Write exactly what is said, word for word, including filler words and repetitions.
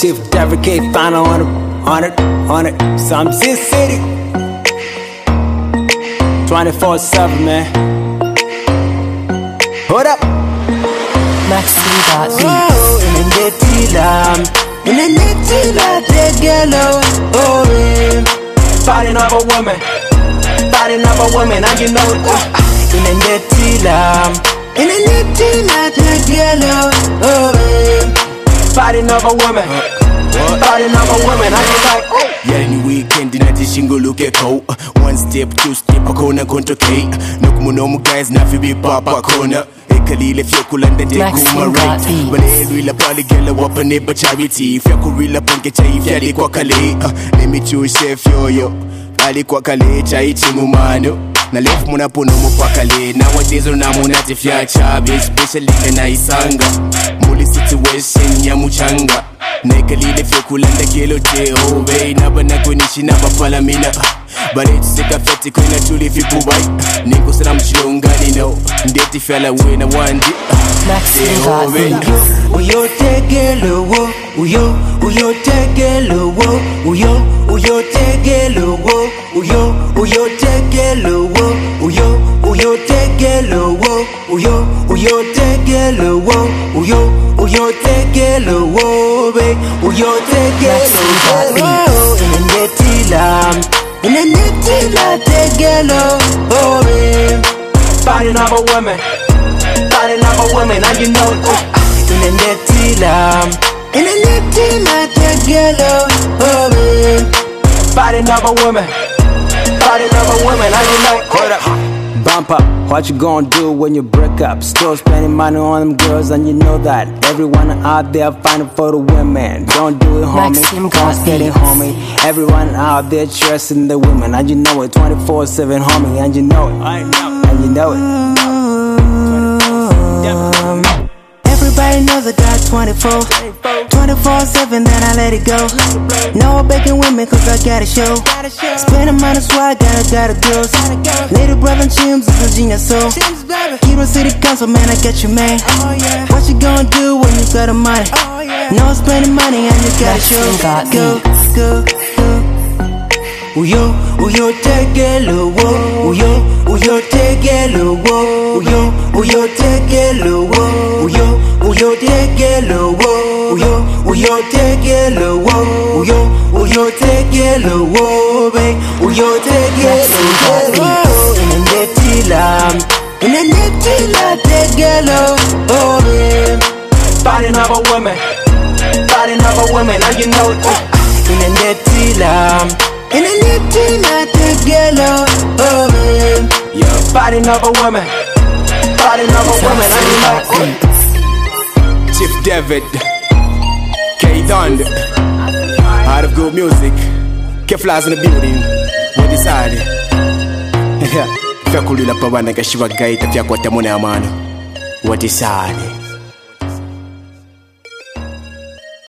Chief David K. Final on it, on it, on it. Some City. twenty-four seven, man. Hold up. Maxine got beats. Oh, in the tilam, in the tila te gelo. Oh, Fighting over women, fighting over women, and you know it. In the tilam, in the tila te gelo. Oh, fighting over women, fighting over women, and you know it. Yeah, ni weekend inati shingo luke ko. One step, two step, akona konto K. Nokumuno guys na fibi papa kona. Kalile fyokulanda de kuma right Banelu ila pali gela wapane ba charity Fyakurila panke chai fyali kwa kale Let me choose chef yoyo Ali kwa kale chai chimumano Na lefu muna puno mukwa kale Nowadays una munati fya chabi Especially kena isanga Muli situation ya muchanga Na kalile fyokulanda gelo te ove Naba na kunishi naba palamina Bareti seka feti kwena tuli fipu bai Ningu sana mchilongani no Ndeti fela wena wandi Maxine got beats. uyo tegelo wo, uyo, uyo tegelo wo, uyo, uyo tegelo wo, uyo, uyo tegelo wo, uyo, uyo tegelo wo, uyo, uyo tegelo wo, uyo, uyo tegelo wo, be, uyo tegelo wo, in the tilam, in the tila tegelo, oh, Fighting over women, fighting over women, and you know it. in the tilam, in the tila tegelo, oh, Fighting over women, fighting over women, and you know it. Hold up. Bump up, what you gonna do when you break up? Still spending money on them girls, and you know that everyone out there fighting for the women. Don't do it, homie. Maxime Don't get it, Beats. homie. Everyone out there trusting the women, and you know it. twenty-four seven, homie, and you know it. And you know it. everybody knows I got twenty-four, twenty-four seven, then I let it go. No begging women cause I got a show. Spending money so I gotta, gotta girls. Little brother Chims is a genius, so Hero City Council, man, I got you, man. What you gonna do when you got the money? No spending money and you got a show. Go, go, go. Uyo, uyo tegelo wo, uyo, uyo tegelo wo, uyo, uyo tegelo wo, uyo, uyo tegelo wo, uyo, uyo tegelo wo, uyo, uyo tegelo wo, be, uyo tegelo wo, in the tilam, in the tila tegelo, oh, Fighting over women, fighting over women, and you know it. in the tilam. In a little night together, oh man. Yeah, fighting over women, fighting over women, and you know it. Chief David K. Dond Out of good music K-Flies in the building What decided Fyakulila pabana kashiwa gaita fyakwata mwana amano What decided